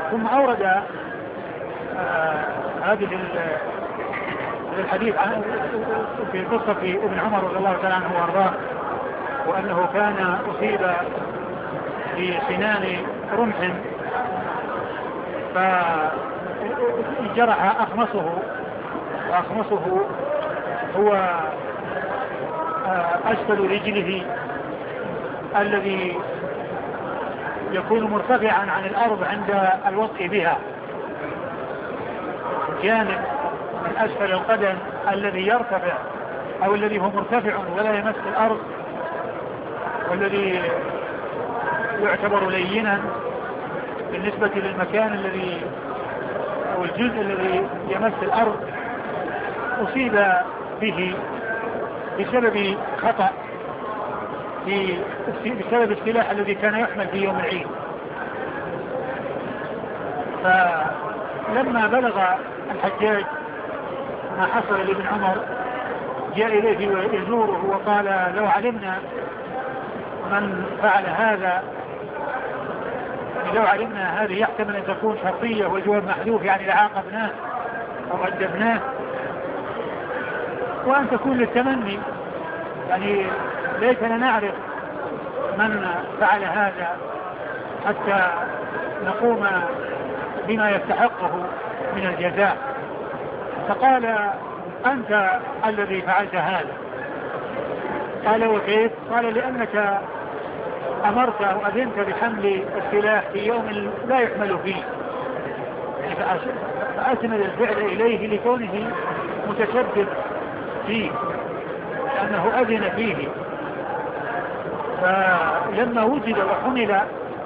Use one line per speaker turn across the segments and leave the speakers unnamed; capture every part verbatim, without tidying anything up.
ثم أورد آه هذه الحديث عن في قصة ابن عمر رضي الله تعالى عنه وارضاه، وأنه كان أصيب بسنان رمح فجرح أخمصه، وأخمصه هو أسفل رجله الذي يكون مرتفعا عن الأرض عند الوطء بها، جانب من أسفل القدم الذي يرتفع أو الذي هو مرتفع ولا يمس الأرض، والذي يعتبر لينا بالنسبة للمكان الذي أو الجزء الذي يمس الأرض، أصيب به بسبب خطأ بسبب السلاح الذي كان يحمل في يوم العيد. فلما بلغ الحجاج ما حصل لابن عمر جاء إليه ويزوره وقال لو علمنا من فعل هذا، لو علمنا هذه يحتمل أن تكون شرطية والجواب محذوف يعني لعاقبناه أو أدبناه، وأن تكون للتمني يعني ليتنا نعرف من فعل هذا حتى نقوم بما يستحقه من الجزاء. فقال أنت الذي فعلت هذا. قال وكيف؟ قال لأنك أمرت أو أذنت بحمل السلاح في يوم لا يحمل فيه، فأسند الفعل إليه لكونه متشدد فيه لأنه أذن فيه. فلما وجد وحمل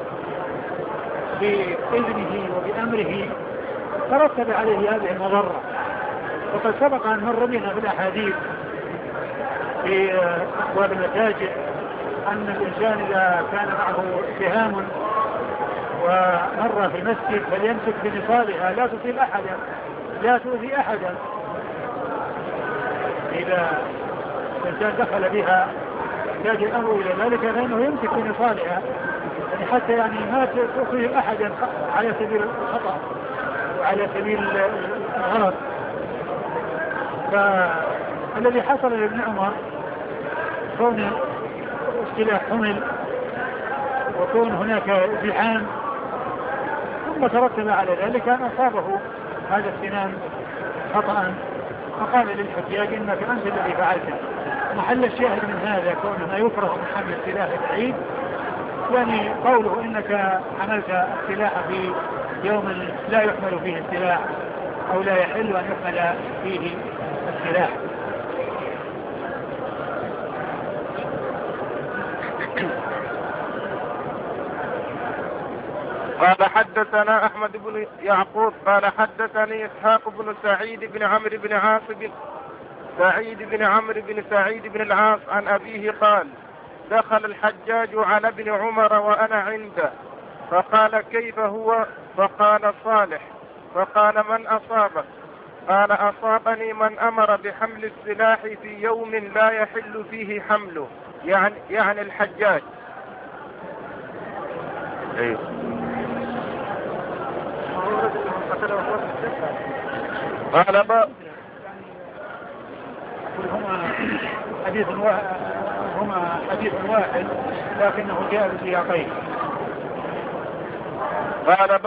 بإذنه وبأمره ترتب عليه هذه المضرة. وقد سبق أن مر بنا في الأحاديث في أبواب المساجد أن الإنسان إذا كان معه سهام ومر في المسجد فليمسك بنصابها لا تصيب أحدا لا تؤذي أحدا. إذا الإنسان دخل بها يحتاج الأمر إلى ذلك فإنه يمسك بنصابها يعني حتى يعني ما تصيب أحدا على سبيل الخطأ وعلى سبيل الغلط. فالذي حصل لابن عمر كون السلاح حمل وكون هناك زحام ثم ترتب على ذلك أن أصابه هذا السنان خطأ، فقال للحجاج إنك أنت الذي فعلته. محل الشاهد من هذا كونه ما يكره من حمل السلاح البعيد يعني قوله إنك حملت السلاح في يوم لا يحمل فيه السلاح أو لا يحل أن يحمل فيه السلاح.
قال حدثنا أحمد بن يعقوب قال حدثني إسحاق بن سعيد بن عمرو بن عاص بن سعيد بن عمرو بن سعيد بن العاص عن أبيه قال دخل الحجاج على ابن عمر وأنا عنده فقال كيف هو؟ فقال صالح. فقال من أصابك؟ قال أصابني من أمر بحمل السلاح في يوم لا يحل فيه حمله يعني, يعني الحجاج. أيه. قال باب
هما حديث واحد هما حديث واحد لكنه جاء بسياقين.
قال